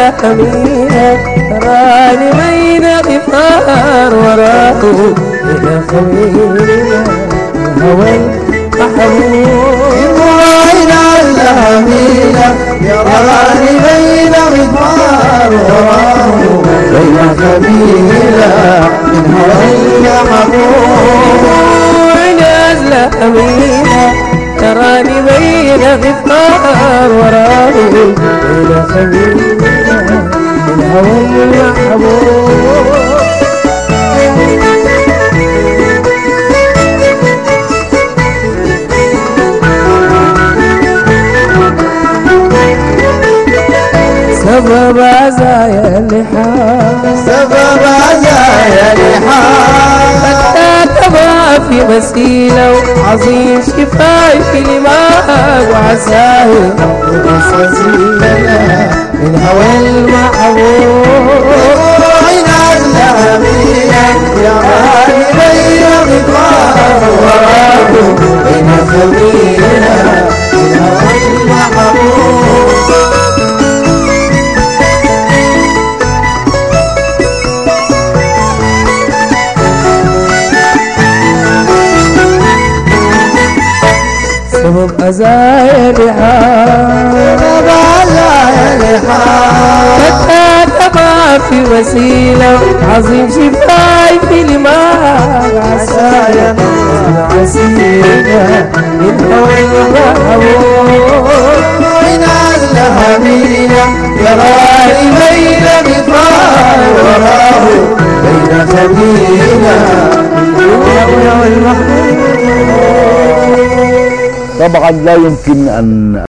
أمينة تراني بين غفار وراه إلى خمينة الهوى المحبوب وين الأمينة يراني بين غفار وراه بين خمينة الهوى المحبوب وين الأمينة تراني بين غفار وراه إلى خمينة الهوى المحبوب سبب عزايا اللحام سبب عزايا اللحام حتى تبع في مسيلة عظيم شفاي في الإمام وعزايا وسيلة الهوى المحبوب وين الأمينة يراني بين غفار وراه بين خمينة الهوى المحبوب سبب عزايا اللحام سبب عزايا اللحام حتى تبع في وسيلة عظيم شفاي في الماء عسايا عسيلة الهوى المحبوب وين الأمينة يراني بين غفار وراه بين خمينة الهوى المحبوب. طبعا لا يمكن أن